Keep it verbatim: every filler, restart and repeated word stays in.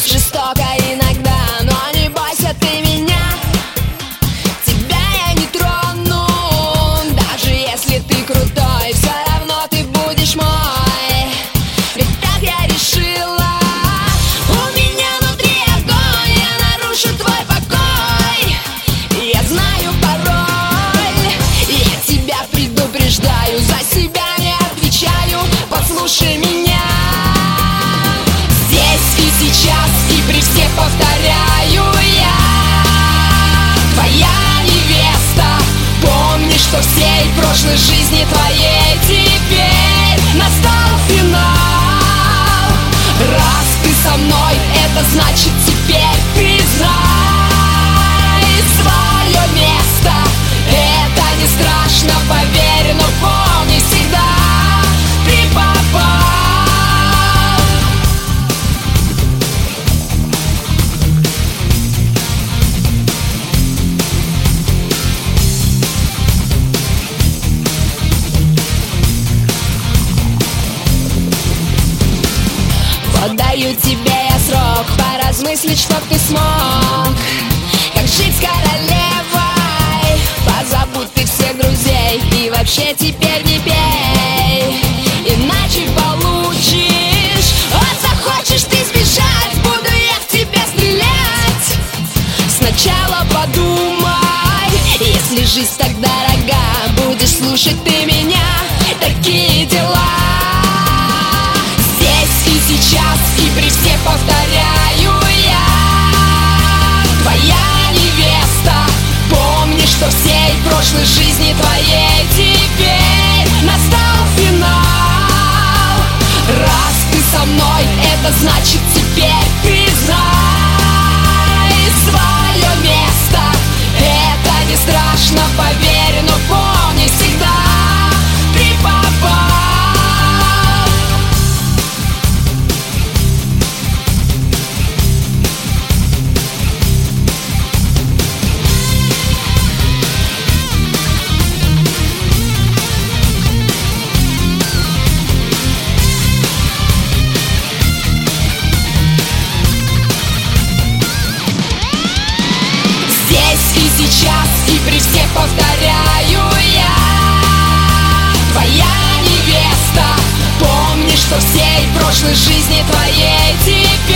Жестоко иногда, но не бойся ты меня. Тебя я не трону, даже если ты крутой, все равно ты будешь мой. Ведь так я решила. У меня внутри огонь, я нарушу твой покой. Я знаю пароль, я тебя предупреждаю, за себя не отвечаю, послушай меня. Здесь и сейчас, и при всех повторяю я, твоя невеста. Помни, что всей прошлой жизни твоей теперь настал финал. Раз ты со мной, это значит теперь признай свое место. Это не страшно, поверь, но помни всегда, ты попал. Вот даю тебе я срок поразмыслить, чтоб ты смог, как жить с королевой. Позабудь ты всех друзей и вообще теперь не пей, иначе получишь. Вот захочешь ты сбежать, буду я в тебя стрелять. Сначала подумай, если жизнь так дорога, будешь слушать ты меня, такие дела. И сейчас, и при всех повторяю я, твоя невеста. Помни, что всей прошлой жизни твоей теперь настал финал. Раз ты со мной, это значит теперь признай свое место. Это не страшно, поверь, но помни всегда, ты попал. Сейчас и при всех повторяю я, твоя невеста. Помни, что всей прошлой жизни твоей теперь